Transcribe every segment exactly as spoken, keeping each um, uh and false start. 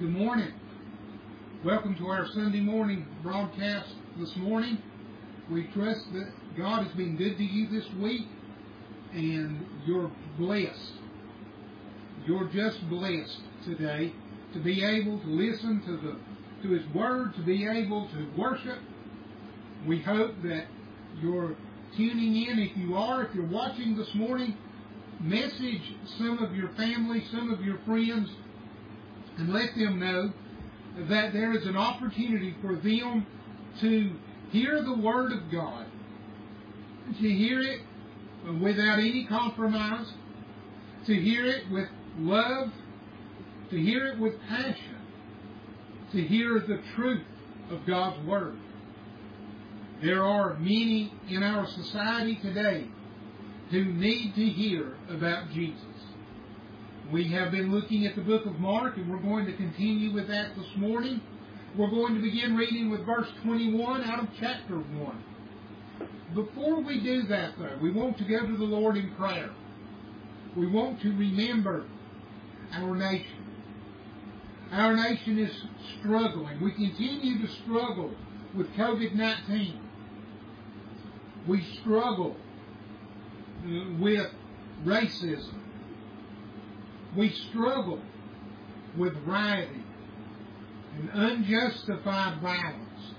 Good morning. Welcome to our Sunday morning broadcast this morning. We trust that God has been good to you this week and you're blessed. You're just blessed today to be able to listen to the to His Word, to be able to worship. We hope that you're tuning in. If you are, if you're watching this morning, message some of your family, some of your friends, and let them know that there is an opportunity for them to hear the Word of God, to hear it without any compromise, to hear it with love, to hear it with passion, to hear the truth of God's Word. There are many in our society today who need to hear about Jesus. We have been looking at the book of Mark, and we're going to continue with that this morning. We're going to begin reading with verse twenty-one out of chapter one. Before we do that, though, we want to go to the Lord in prayer. We want to remember our nation. Our nation is struggling. We continue to struggle with covid nineteen. We struggle with racism. We struggle with rioting and unjustified violence.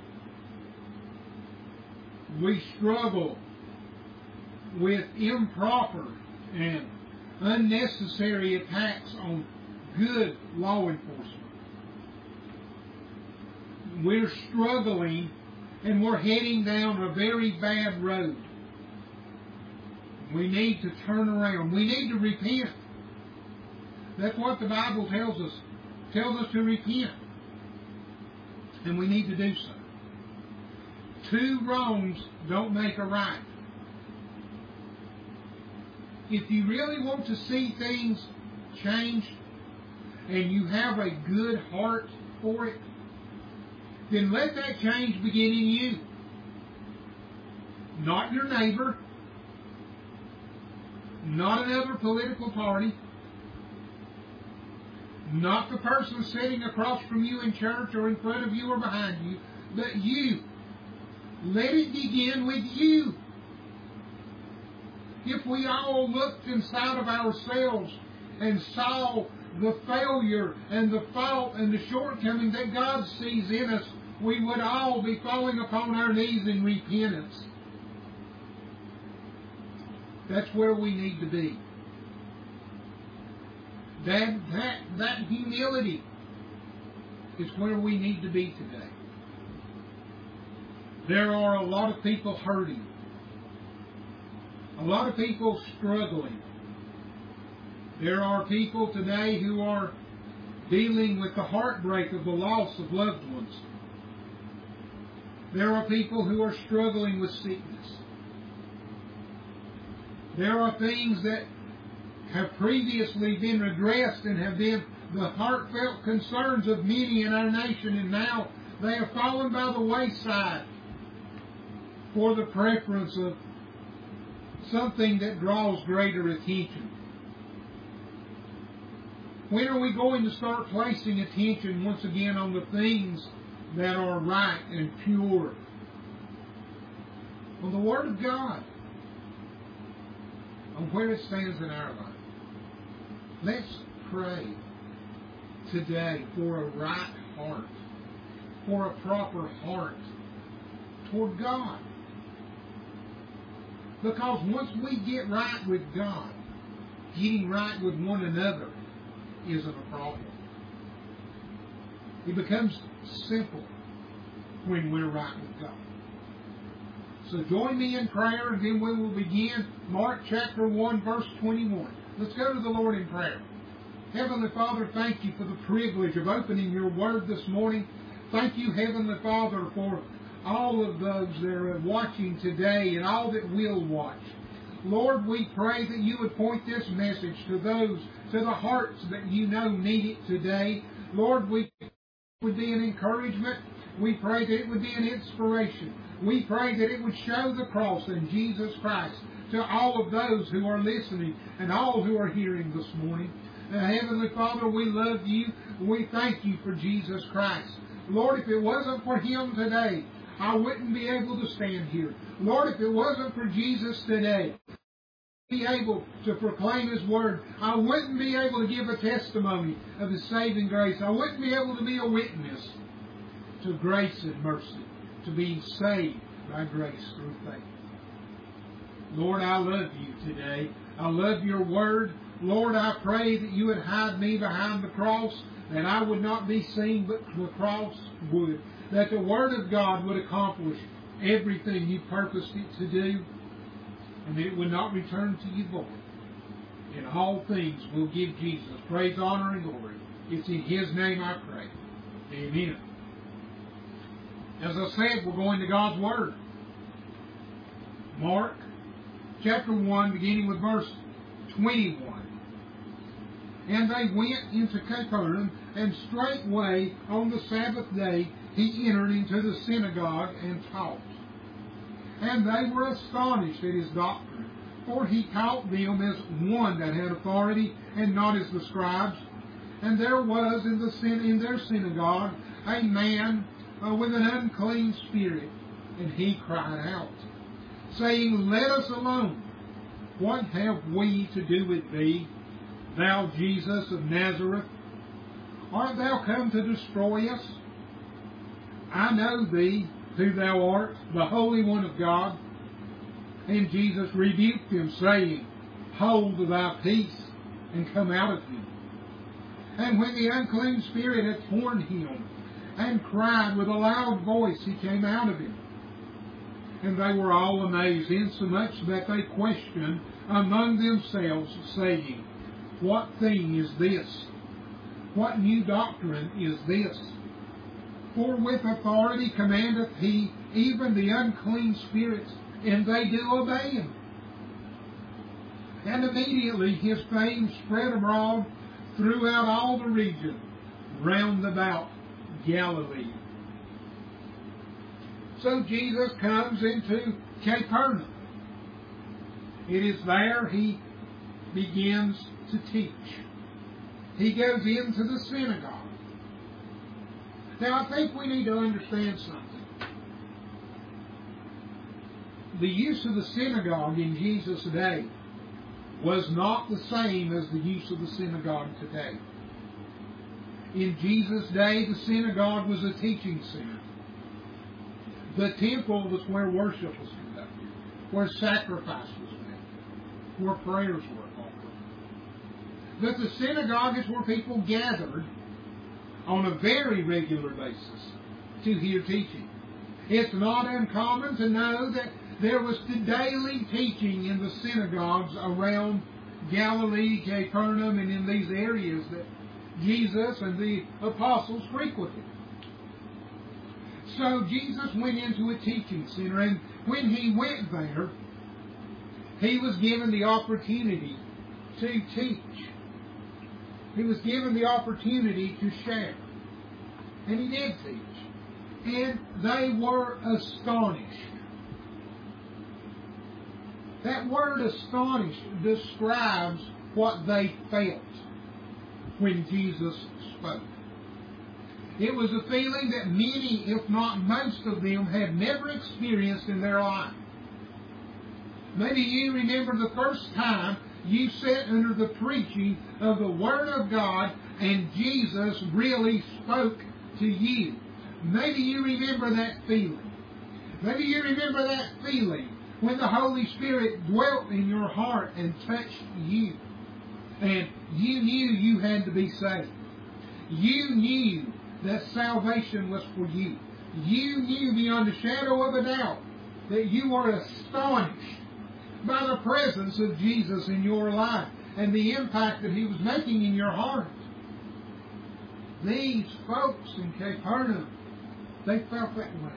We struggle with improper and unnecessary attacks on good law enforcement. We're struggling and we're heading down a very bad road. We need to turn around. We need to repent. That's what the Bible tells us. It tells us to repent. And we need to do so. Two wrongs don't make a right. If you really want to see things change and you have a good heart for it, then let that change begin in you. Not your neighbor. Not another political party. Not the person sitting across from you in church or in front of you or behind you, but you. Let it begin with you. If we all looked inside of ourselves and saw the failure and the fault and the shortcoming that God sees in us, we would all be falling upon our knees in repentance. That's where we need to be. That, that, that humility is where we need to be today. There are a lot of people hurting. A lot of people struggling. There are people today who are dealing with the heartbreak of the loss of loved ones. There are people who are struggling with sickness. There are things that have previously been addressed and have been the heartfelt concerns of many in our nation, and now they have fallen by the wayside for the preference of something that draws greater attention. When are we going to start placing attention once again on the things that are right and pure? On the Word of God, on where it stands in our life. Let's pray today for a right heart, for a proper heart toward God. Because once we get right with God, getting right with one another isn't a problem. It becomes simple when we're right with God. So join me in prayer, and then we will begin Mark chapter one, verse twenty-one. Let's go to the Lord in prayer. Heavenly Father, thank you for the privilege of opening your Word this morning. Thank you, Heavenly Father, for all of those that are watching today and all that will watch. Lord, we pray that you would point this message to those, to the hearts that you know need it today. Lord, we pray it would be an encouragement. We pray that it would be an inspiration. We pray that it would show the cross in Jesus Christ to all of those who are listening and all who are hearing this morning. Uh, Heavenly Father, we love you. We thank you for Jesus Christ. Lord, if it wasn't for Him today, I wouldn't be able to stand here. Lord, if it wasn't for Jesus today, be able to proclaim His Word, I wouldn't be able to give a testimony of His saving grace. I wouldn't be able to be a witness to grace and mercy, to be saved by grace through faith. Lord, I love you today. I love your Word. Lord, I pray that you would hide me behind the cross, that I would not be seen, but the cross would. That the Word of God would accomplish everything you purposed it to do, and that it would not return to you void. In all things we'll give Jesus praise, honor, and glory. It's in His name I pray. Amen. As I said, we're going to God's Word. Mark chapter one, beginning with verse twenty-one. And they went into Capernaum, and straightway on the Sabbath day he entered into the synagogue and taught. And they were astonished at his doctrine, for he taught them as one that had authority, and not as the scribes. And there was in, the syn- in their synagogue a man uh, with an unclean spirit, and he cried out, saying, Let us alone. What have we to do with thee, thou Jesus of Nazareth? Art thou come to destroy us? I know thee, who thou art, the Holy One of God. And Jesus rebuked him, saying, Hold thy peace, and come out of him. And when the unclean spirit had torn him, and cried with a loud voice, he came out of him. And they were all amazed, insomuch that they questioned among themselves, saying, What thing is this? What new doctrine is this? For with authority commandeth he even the unclean spirits, and they do obey him. And immediately his fame spread abroad throughout all the region round about Galilee. So Jesus comes into Capernaum. It is there he begins to teach. He goes into the synagogue. Now, I think we need to understand something. The use of the synagogue in Jesus' day was not the same as the use of the synagogue today. In Jesus' day, the synagogue was a teaching center. The temple was where worship was conducted, where sacrifice was made, where prayers were offered. But the synagogue is where people gathered on a very regular basis to hear teaching. It's not uncommon to know that there was daily teaching in the synagogues around Galilee, Capernaum, and in these areas that Jesus and the apostles frequented. So Jesus went into a teaching center, and when he went there, he was given the opportunity to teach. He was given the opportunity to share. And he did teach. And they were astonished. That word astonished describes what they felt when Jesus spoke. It was a feeling that many, if not most of them, had never experienced in their life. Maybe you remember the first time you sat under the preaching of the Word of God and Jesus really spoke to you. Maybe you remember that feeling. Maybe you remember that feeling when the Holy Spirit dwelt in your heart and touched you. And you knew you had to be saved. You knew that salvation was for you. You knew beyond a shadow of a doubt that you were astonished by the presence of Jesus in your life and the impact that He was making in your heart. These folks in Capernaum, they felt that way.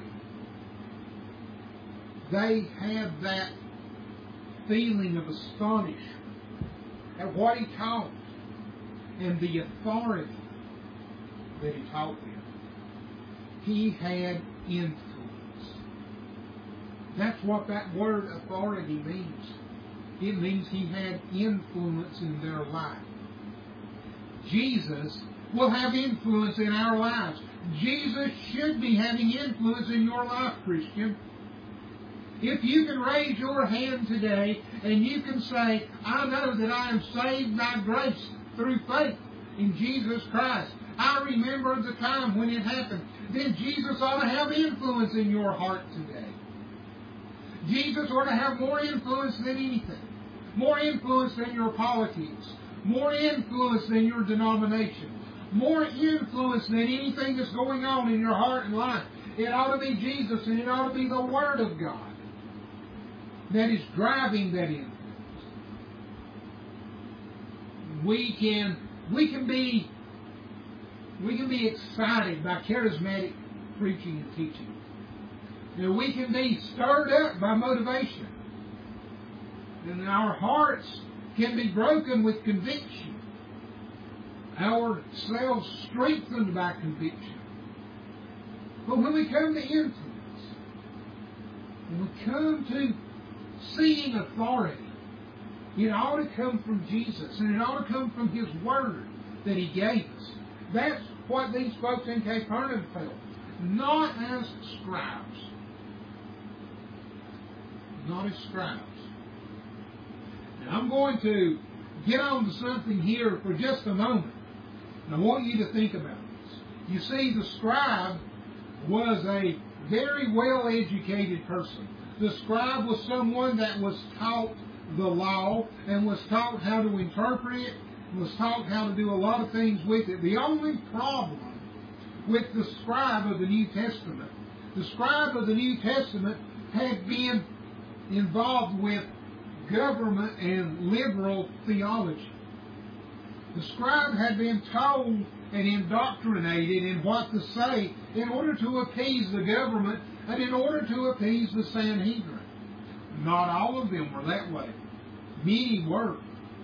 They had that feeling of astonishment at what He taught and the authority that He taught them. He had influence. That's what that word authority means. It means He had influence in their life. Jesus will have influence in our lives. Jesus should be having influence in your life, Christian. If you can raise your hand today and you can say, I know that I am saved by grace through faith in Jesus Christ. I remember the time when it happened. Then Jesus ought to have influence in your heart today. Jesus ought to have more influence than anything. More influence than your politics. More influence than your denomination. More influence than anything that's going on in your heart and life. It ought to be Jesus, and it ought to be the Word of God that is driving that influence. We can we can be we can be excited by charismatic preaching and teaching. And we can be stirred up by motivation. And our hearts can be broken with conviction. Ourselves strengthened by conviction. But when we come to influence, when we come to seeing authority, it ought to come from Jesus, and it ought to come from His Word that He gave us. That's what these folks in Capernaum felt. Not as scribes. Not as scribes. Now I'm going to get on to something here for just a moment. And I want you to think about this. You see, the scribe was a very well-educated person. The scribe was someone that was taught the law and was taught how to interpret it, was taught how to do a lot of things with it. The only problem with the scribe of the New Testament, the scribe of the New Testament had been involved with government and liberal theology. The scribe had been told and indoctrinated in what to say in order to appease the government and in order to appease the Sanhedrin. Not all of them were that way. Many were.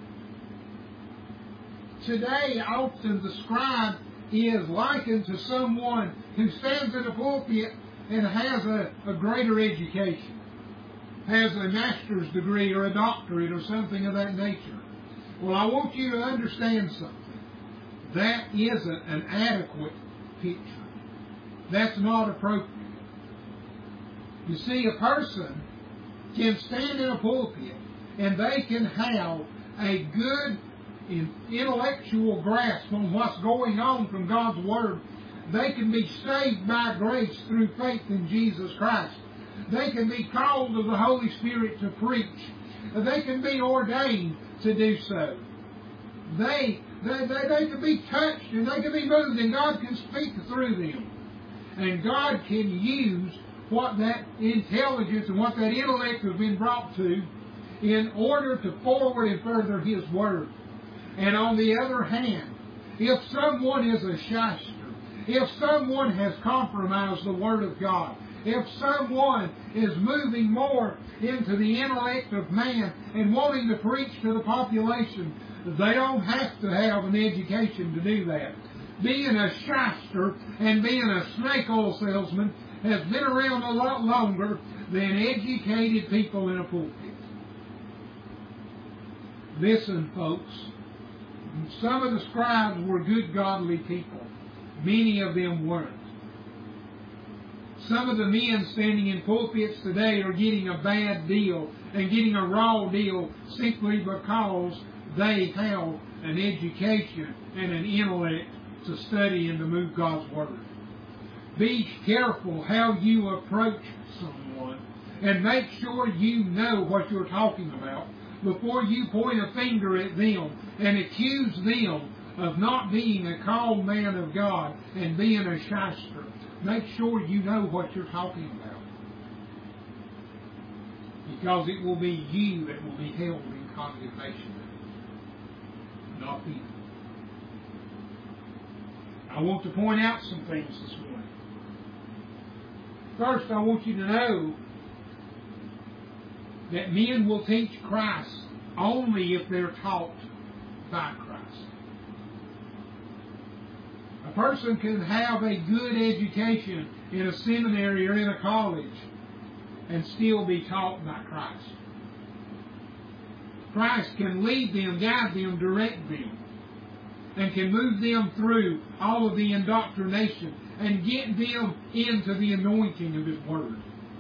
Today, often the scribe is likened to someone who stands in a pulpit and has a, a greater education, has a master's degree or a doctorate or something of that nature. Well, I want you to understand something. That isn't an adequate picture. That's not appropriate. You see, a person can stand in a pulpit and they can have a good intellectual grasp on what's going on from God's Word. They can be saved by grace through faith in Jesus Christ. They can be called of the Holy Spirit to preach. They can be ordained to do so. They, they, they, they can be touched and they can be moved, and God can speak through them. And God can use what that intelligence and what that intellect has been brought to in order to forward and further His Word. And on the other hand, if someone is a shyster, if someone has compromised the Word of God, if someone is moving more into the intellect of man and wanting to preach to the population, they don't have to have an education to do that. Being a shyster and being a snake oil salesman has been around a lot longer than educated people in a pulpit. Listen, folks. Some of the scribes were good, godly people. Many of them weren't. Some of the men standing in pulpits today are getting a bad deal and getting a raw deal simply because they have an education and an intellect to study and to move God's Word. Be careful how you approach someone and make sure you know what you're talking about before you point a finger at them and accuse them of not being a called man of God and being a shyster. Make sure you know what you're talking about, because it will be you that will be held in condemnation, not them. I want to point out some things this morning. First, I want you to know that men will teach Christ only if they're taught by Christ. A person can have a good education in a seminary or in a college and still be taught by Christ. Christ can lead them, guide them, direct them. and can move them through all of the indoctrination and get them into the anointing of His Word.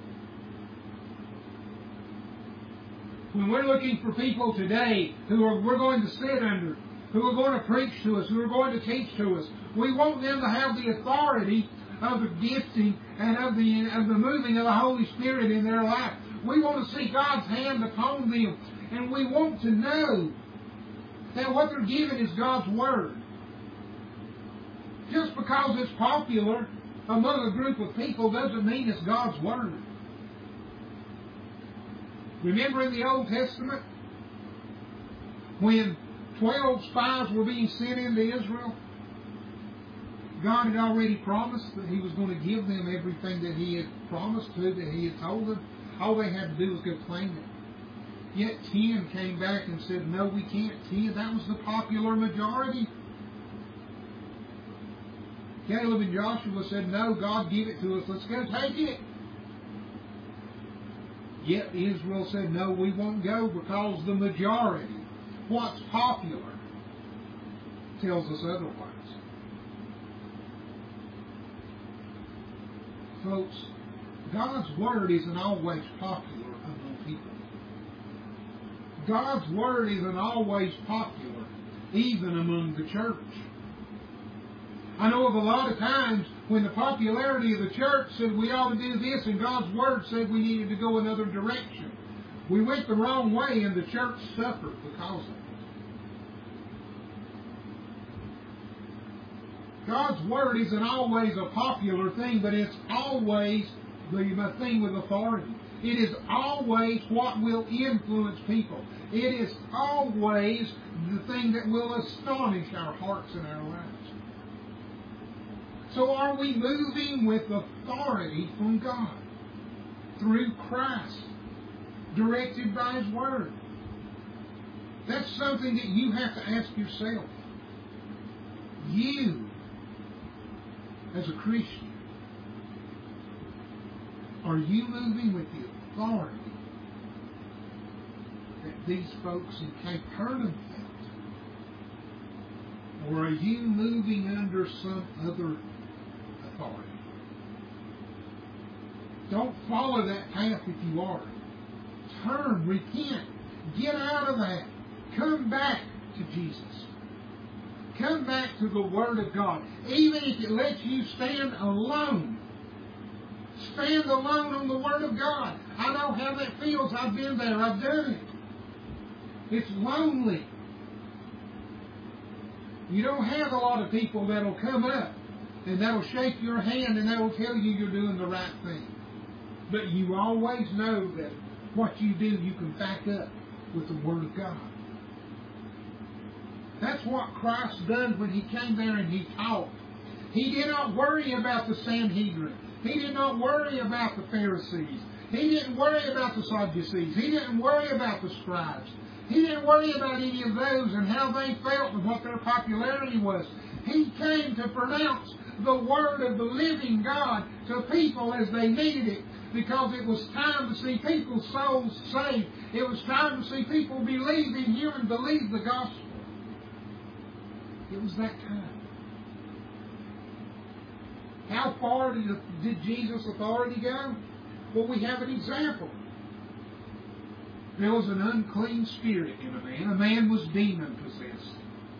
When we're looking for people today who are, we're going to sit under, who are going to preach to us, who are going to teach to us, we want them to have the authority of the gifting and of the, of the moving of the Holy Spirit in their life. We want to see God's hand upon them. And we want to know that what they're given is God's Word. Just because it's popular among a group of people doesn't mean it's God's Word. Remember in the Old Testament when twelve spies were being sent into Israel? God had already promised that He was going to give them everything that He had promised to, that He had told them. All they had to do was go claim it. Yet ten came back and said, no, we can't. ten, that was the popular majority. Caleb and Joshua said, no, God give it to us. Let's go take it. Yet Israel said, no, we won't go because the majority, what's popular, tells us otherwise. Folks, God's Word isn't always popular among people. God's Word isn't always popular, even among the church. I know of a lot of times when the popularity of the church said we ought to do this and God's Word said we needed to go another direction. We went the wrong way and the church suffered because of it. God's Word isn't always a popular thing, but it's always the thing with authority. It is always what will influence people. It is always the thing that will astonish our hearts and our lives. So are we moving with authority from God through Christ, directed by His Word? That's something that you have to ask yourself. You, as a Christian, are you moving with the authority that these folks in Capernaum felt? Or are you moving under some other authority? Don't follow that path if you are. Turn, repent, get out of that. Come back to Jesus. Come back to the Word of God. Even if it lets you stand alone. Stand alone on the Word of God. I know how that feels. I've been there. I've done it. It's lonely. You don't have a lot of people that'll come up and that'll shake your hand and that'll tell you you're doing the right thing. But you always know that what you do, you can back up with the Word of God. That's what Christ done when He came there and He taught. He did not worry about the Sanhedrin. He did not worry about the Pharisees. He didn't worry about the Sadducees. He didn't worry about the scribes. He didn't worry about any of those and how they felt and what their popularity was. He came to pronounce the Word of the living God to people as they needed it, because it was time to see people's souls saved. It was time to see people believe in Him and believe the gospel. It was that time. How far did, did Jesus' authority go? Well, we have an example. There was an unclean spirit in a man. A man was demon-possessed.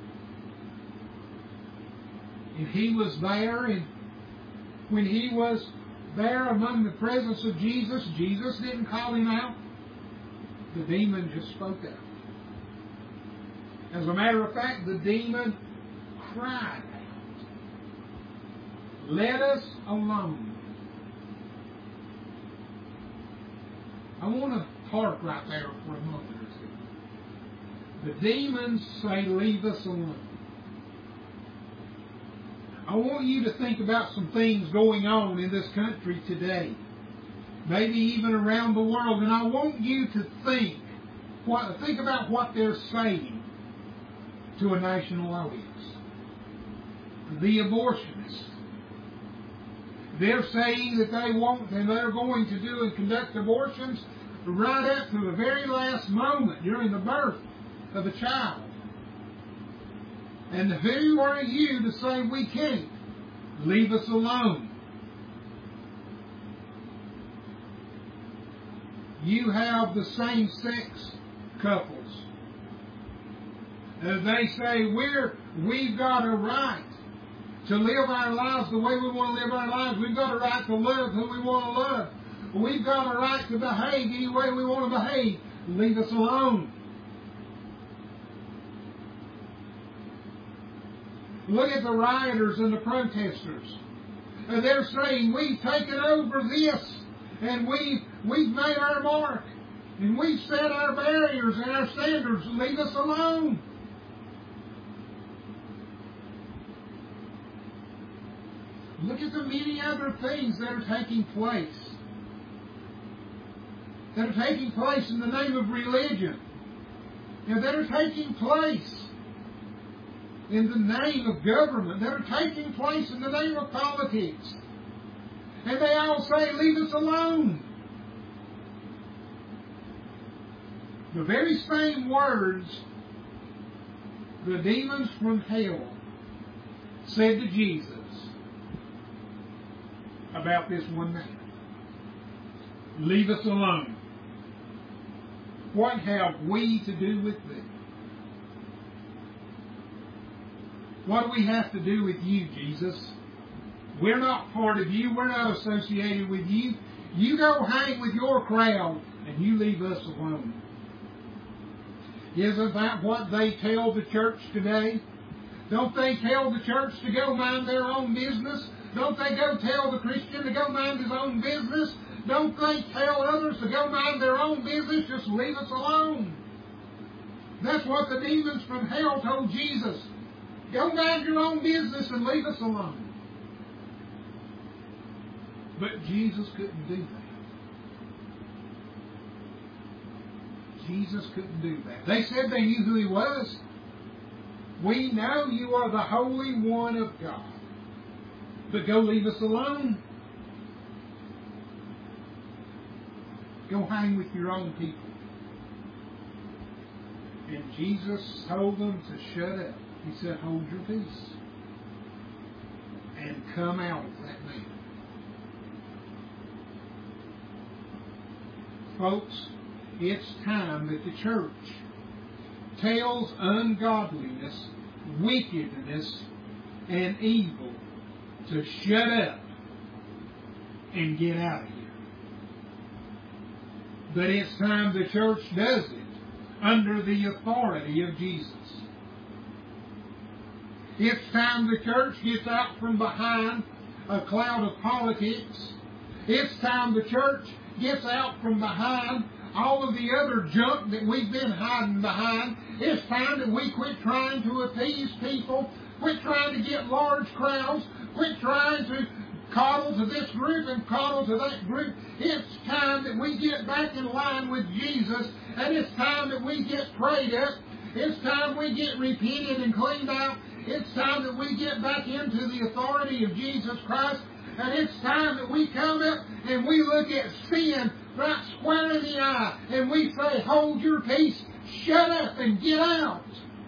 And he was there, and when he was there among the presence of Jesus, Jesus didn't call him out. The demon just spoke out. As a matter of fact, the demon cried out, "Let us alone." I want to park right there for a moment or two. The demons say, "Leave us alone." I want you to think about some things going on in this country today, maybe even around the world, and I want you to think, what, think about what they're saying to a national audience. The abortionists. They're saying that they won't and they're going to do and conduct abortions right up to the very last moment during the birth of a child. And who are you to say we can't? Leave us alone. You have the same-sex couples. Uh, they say we're, we've got a right to live our lives the way we want to live our lives. We've got a right to love who we want to love. We've got a right to behave any way we want to behave. Leave us alone. Look at the rioters and the protesters. Uh, they're saying, we've taken over this, and we've, we've made our mark, and we've set our barriers and our standards. Leave us alone. Look at the many other things that are taking place. That are taking place in the name of religion. And that are taking place in the name of government. That are taking place in the name of politics. And they all say, leave us alone. The very same words the demons from hell said to Jesus about this one man. Leave us alone. What have we to do with this? What do we have to do with you, Jesus? We're not part of you. We're not associated with you. You go hang with your crowd and you leave us alone. Isn't that what they tell the church today? Don't they tell the church to go mind their own business? Don't they go tell the Christian to go mind his own business? Don't they tell others to go mind their own business? Just leave us alone. That's what the demons from hell told Jesus. Go mind your own business and leave us alone. But Jesus couldn't do that. Jesus couldn't do that. They said they knew who He was. We know you are the Holy One of God. But go leave us alone. Go hang with your own people. And Jesus told them to shut up. He said, hold your peace. And come out of that man. Folks, it's time that the church tells ungodliness, wickedness, and evil to shut up and get out of here. But it's time the church does it under the authority of Jesus. It's time the church gets out from behind a cloud of politics. It's time the church gets out from behind all of the other junk that we've been hiding behind. It's time that we quit trying to appease people, quit trying to get large crowds, quit trying to coddle to this group and coddle to that group. It's time that we get back in line with Jesus, and it's time that we get prayed up. It's time we get repented and cleaned out. It's time that we get back into the authority of Jesus Christ. And it's time that we come up and we look at sin right square in the eye and we say, hold your peace, shut up and get out.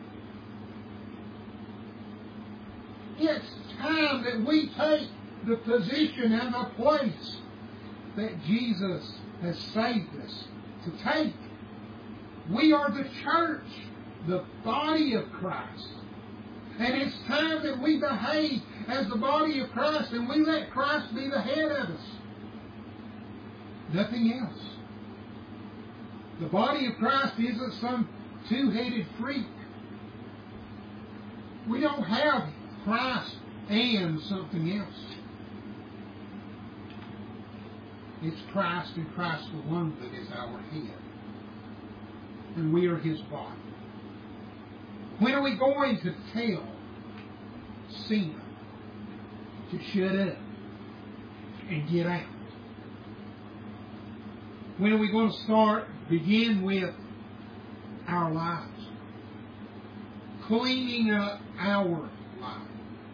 It's time that we take the position and the place that Jesus has saved us to take. We are the church, the body of Christ. And it's time that we behave as the body of Christ and we let Christ be the head of us. Nothing else. The body of Christ isn't some two-headed freak. We don't have Christ and something else. It's Christ and Christ alone that is our head. And we are His body. When are we going to tell sin to shut up and get out? When are we going to start, begin with our lives? Cleaning up our lives.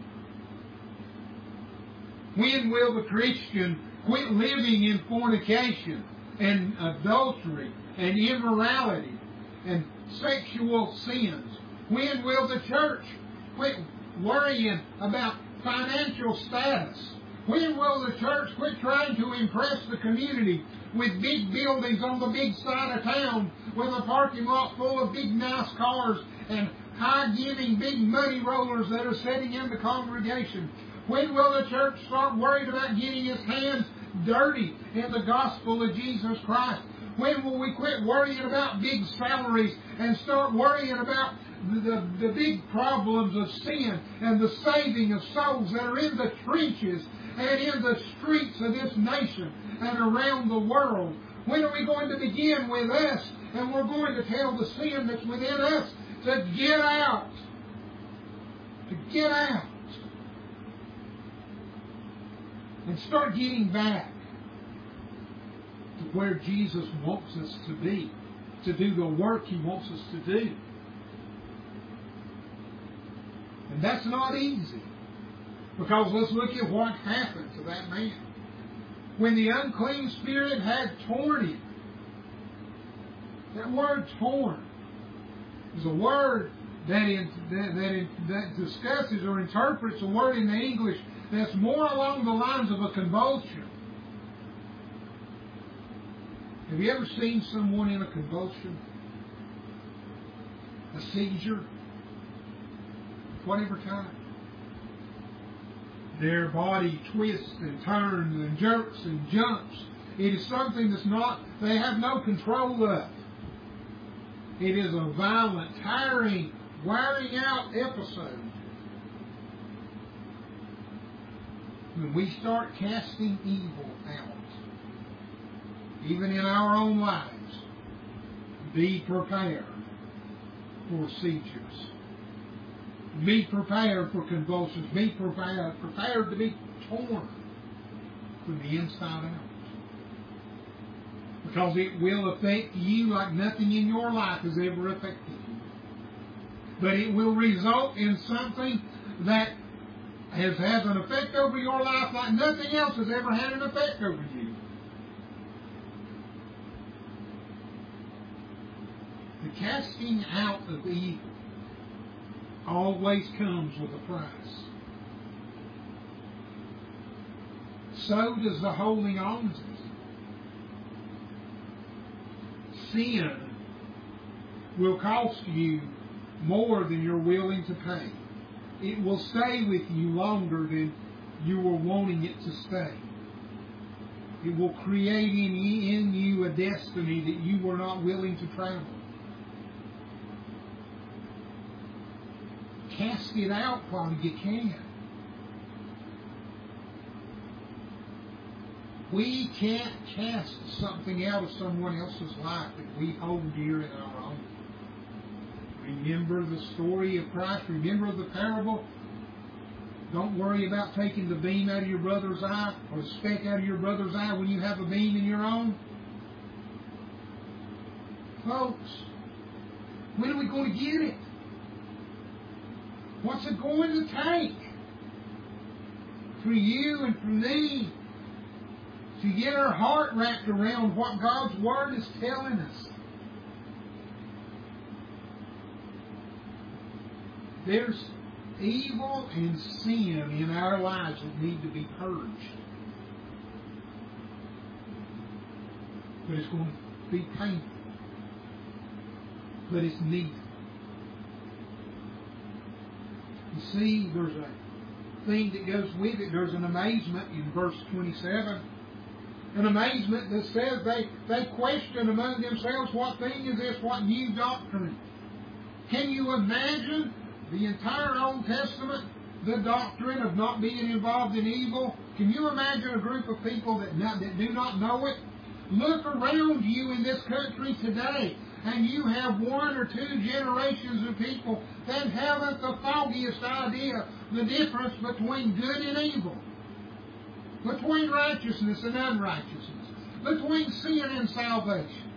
When will the Christian quit living in fornication and adultery and immorality and sexual sins? When will the church quit worrying about financial status? When will the church quit trying to impress the community with big buildings on the big side of town with a parking lot full of big nice cars and high-giving big muddy rollers that are sitting in the congregation? When will the church start worried about getting its hands dirty in the gospel of Jesus Christ? When will we quit worrying about big salaries and start worrying about the, the, the big problems of sin and the saving of souls that are in the trenches and in the streets of this nation and around the world? When are we going to begin with us, and we're going to tell the sin that's within us to get out? To get out. And start getting back to where Jesus wants us to be, to do the work He wants us to do. And that's not easy. Because let's look at what happened to that man. When the unclean spirit had torn him. That word torn is a word that, in, that, that, in, that discusses or interprets a word in the English that's more along the lines of a convulsion. Have you ever seen someone in a convulsion? A seizure? Whatever kind. Their body twists and turns and jerks and jumps. It is something that's not, they have no control of. It is a violent, tiring, wearing out episode. When we start casting evil out, even in our own lives, be prepared for seizures. Be prepared for convulsions. Be prepared, prepared to be torn from the inside out. Because it will affect you like nothing in your life has ever affected you. But it will result in something that has, has an effect over your life like nothing else has ever had an effect over you. The casting out of evil always comes with a price. So does the holding on to it. Sin will cost you more than you're willing to pay. It will stay with you longer than you were wanting it to stay. It will create in you, in you a destiny that you were not willing to travel. Cast it out while you can. We can't cast something out of someone else's life that we hold dear in our own. Remember the story of Christ. Remember the parable. Don't worry about taking the beam out of your brother's eye or the speck out of your brother's eye when you have a beam in your own. Folks, when are we going to get it? What's it going to take for you and for me to get our heart wrapped around what God's Word is telling us? There's evil and sin in our lives that need to be purged. But it's going to be painful. But it's needed. You see, there's a thing that goes with it. There's an amazement in verse twenty-seven. An amazement that says they, they question among themselves, what thing is this? What new doctrine? Can you imagine the entire Old Testament, the doctrine of not being involved in evil? Can you imagine a group of people that, not, that do not know it? Look around you in this country today, and you have one or two generations of people that haven't the foggiest idea the difference between good and evil, between righteousness and unrighteousness, between sin and salvation.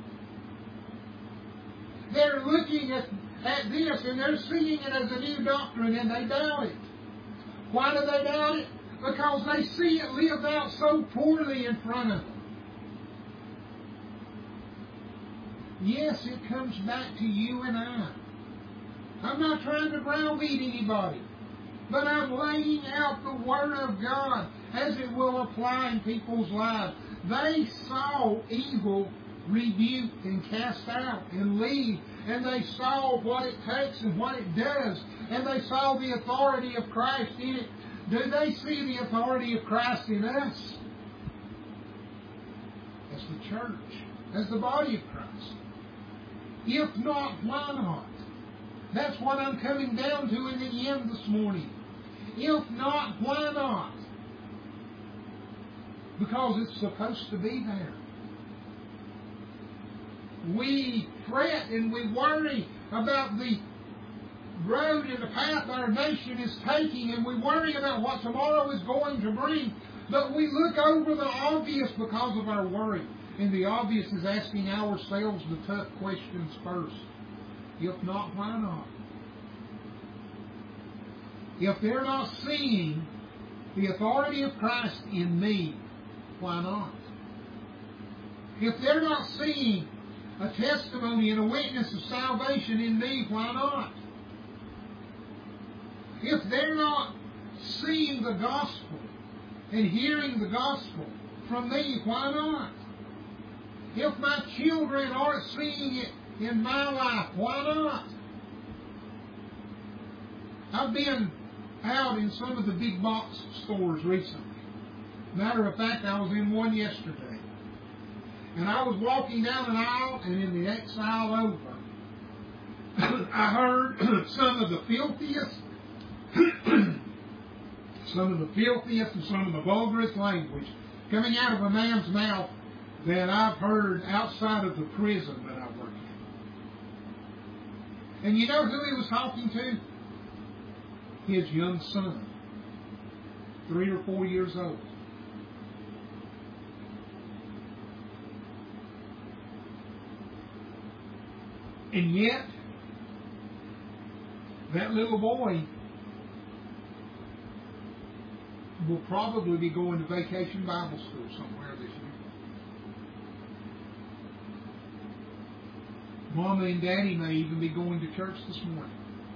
They're looking at, at this and they're seeing it as a new doctrine, and they doubt it. Why do they doubt it? Because they see it lived out so poorly in front of them. Yes, it comes back to you and I. I'm not trying to browbeat anybody. But I'm laying out the Word of God as it will apply in people's lives. They saw evil rebuked and cast out and leave. And they saw what it takes and what it does. And they saw the authority of Christ in it. Do they see the authority of Christ in us? As the church, as the body of Christ. If not, why not? That's what I'm coming down to in the end this morning. If not, why not? Because it's supposed to be there. We fret and we worry about the road and the path our nation is taking, and we worry about what tomorrow is going to bring. But we look over the obvious because of our worry. And the obvious is asking ourselves the tough questions first. If not, why not? If they're not seeing the authority of Christ in me, why not? If they're not seeing a testimony and a witness of salvation in me, why not? If they're not seeing the gospel and hearing the gospel from me, why not? If my children aren't seeing it in my life, why not? I've been out in some of the big box stores recently. Matter of fact, I was in one yesterday. And I was walking down an aisle, and in the next aisle over, I heard some of the filthiest, some of the filthiest and some of the vulgarest language coming out of a man's mouth that I've heard outside of the prison that I work in. And you know who he was talking to? His young son, three or four years old. And yet, that little boy will probably be going to Vacation Bible School somewhere this year. Mama and Daddy may even be going to church this morning.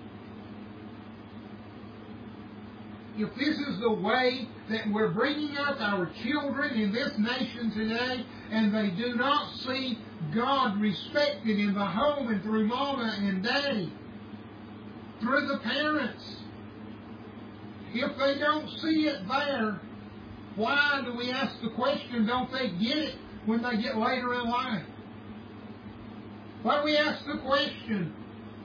If this is the way that we're bringing up our children in this nation today, and they do not see God respected in the home and through Mama and Daddy, through the parents, if they don't see it there, why do we ask the question, don't they get it when they get later in life? Why do we ask the question,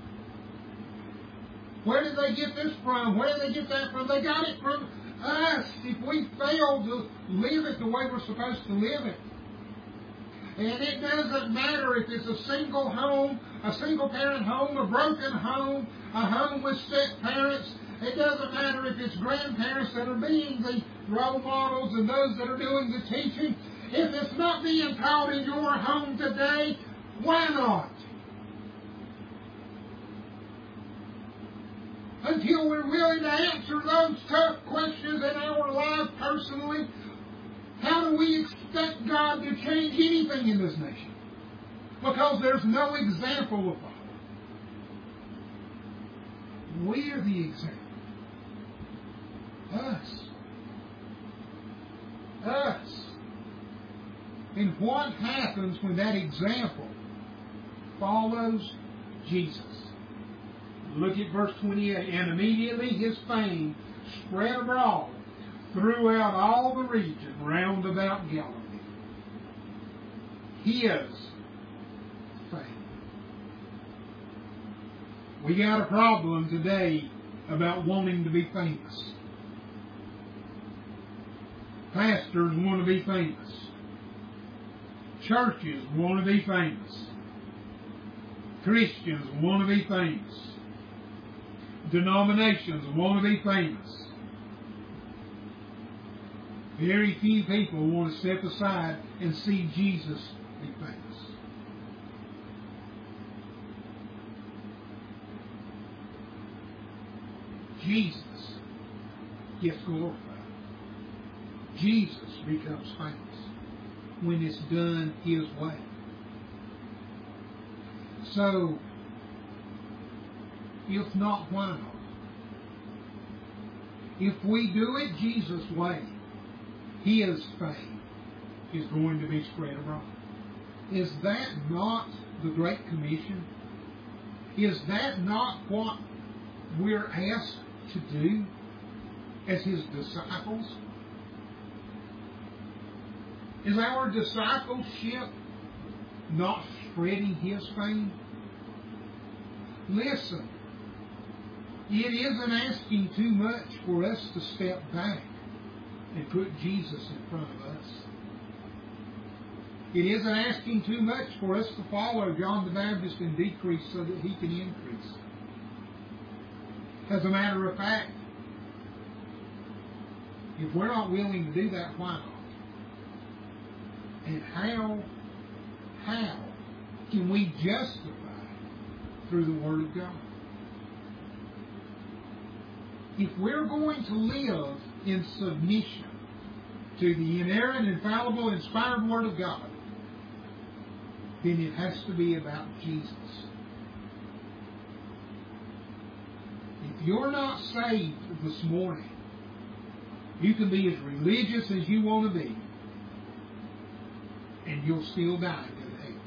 where did they get this from? Where did they get that from? They got it from us. If we fail to live it the way we're supposed to live it. And it doesn't matter if it's a single home, a single parent home, a broken home, a home with sick parents. It doesn't matter if it's grandparents that are being the role models and those that are doing the teaching. If it's not being taught in your home today, why not? Until we're willing to answer those tough questions in our life personally, how do we expect God to change anything in this nation? Because there's no example of God. We're the example. Us. Us. And what happens when that example follows Jesus? Look at verse twenty-eight. And immediately his fame spread abroad throughout all the region round about Galilee. His fame. We got a problem today about wanting to be famous. Pastors want to be famous. Churches want to be famous. Christians want to be famous. Denominations want to be famous. Very few people want to step aside and see Jesus be famous. Jesus gets glorified. Jesus becomes famous when it's done His way. So, If not, why not? If we do it Jesus' way, His fame is going to be spread abroad. Is that not the Great Commission? Is that not what we're asked to do as His disciples? Is our discipleship not spreading His fame? Listen, it isn't asking too much for us to step back and put Jesus in front of us. It isn't asking too much for us to follow John the Baptist and decrease so that He can increase. As a matter of fact, if we're not willing to do that, why not? And how, how can we justify through the Word of God? If we're going to live in submission to the inerrant, infallible, inspired Word of God, then it has to be about Jesus. If you're not saved this morning, you can be as religious as you want to be, and you'll still die and go to hell.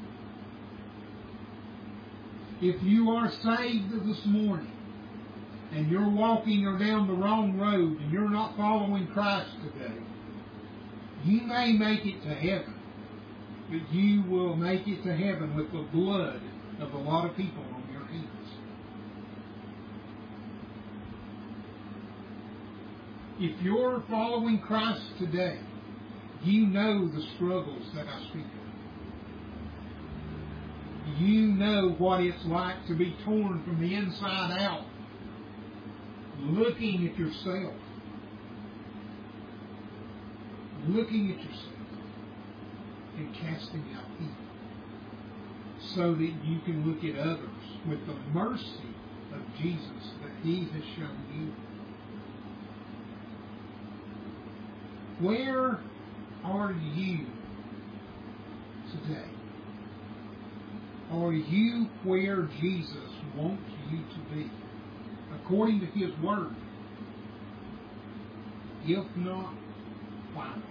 If you are saved this morning, and you're walking or down the wrong road, and you're not following Christ today, you may make it to heaven, but you will make it to heaven with the blood of a lot of people on your hands. If you're following Christ today, you know the struggles that I speak of. You know what it's like to be torn from the inside out, looking at yourself, looking at yourself, and casting out evil, so that you can look at others with the mercy of Jesus that He has shown you. Where are you today? Are you where Jesus wants you to be, according to His Word? If not, why not?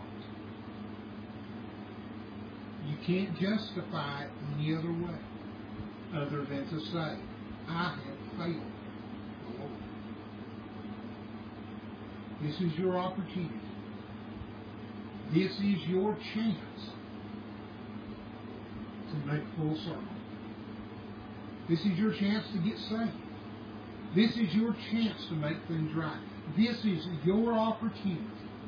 You can't justify it any other way other than to say, I have failed the Lord. This is your opportunity. This is your chance to make full circle. This is your chance to get saved. This is your chance to make things right. This is your opportunity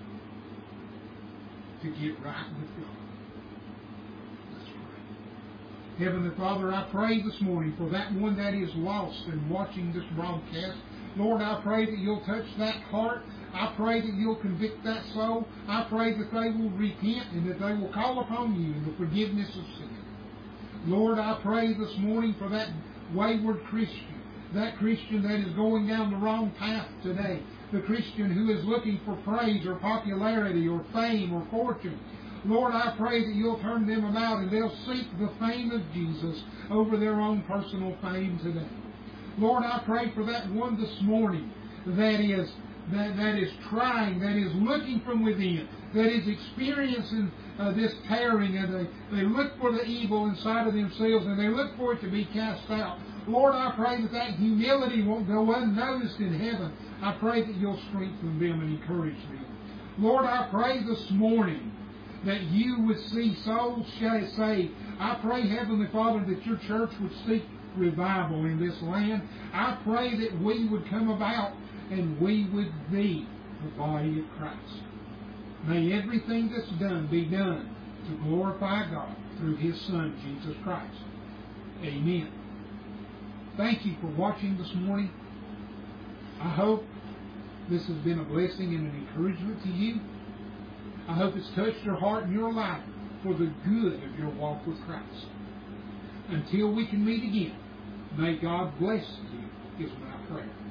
to get right with God. Let's pray. Heavenly Father, I pray this morning for that one that is lost and watching this broadcast. Lord, I pray that you'll touch that heart. I pray that you'll convict that soul. I pray that they will repent and that they will call upon you in the forgiveness of sin. Lord, I pray this morning for that wayward Christian, that Christian that is going down the wrong path today, the Christian who is looking for praise or popularity or fame or fortune. Lord, I pray that you'll turn them about and they'll seek the fame of Jesus over their own personal fame today. Lord, I pray for that one this morning that is that, that is trying, that is looking from within, that is experiencing uh, this tearing, and they, they look for the evil inside of themselves and they look for it to be cast out. Lord, I pray that that humility won't go unnoticed in heaven. I pray that you'll strengthen them and encourage them. Lord, I pray this morning that you would see souls saved. I pray, Heavenly Father, that your church would seek revival in this land. I pray that we would come about and we would be the body of Christ. May everything that's done be done to glorify God through His Son, Jesus Christ. Amen. Thank you for watching this morning. I hope this has been a blessing and an encouragement to you. I hope it's touched your heart and your life for the good of your walk with Christ. Until we can meet again, may God bless you is my prayer.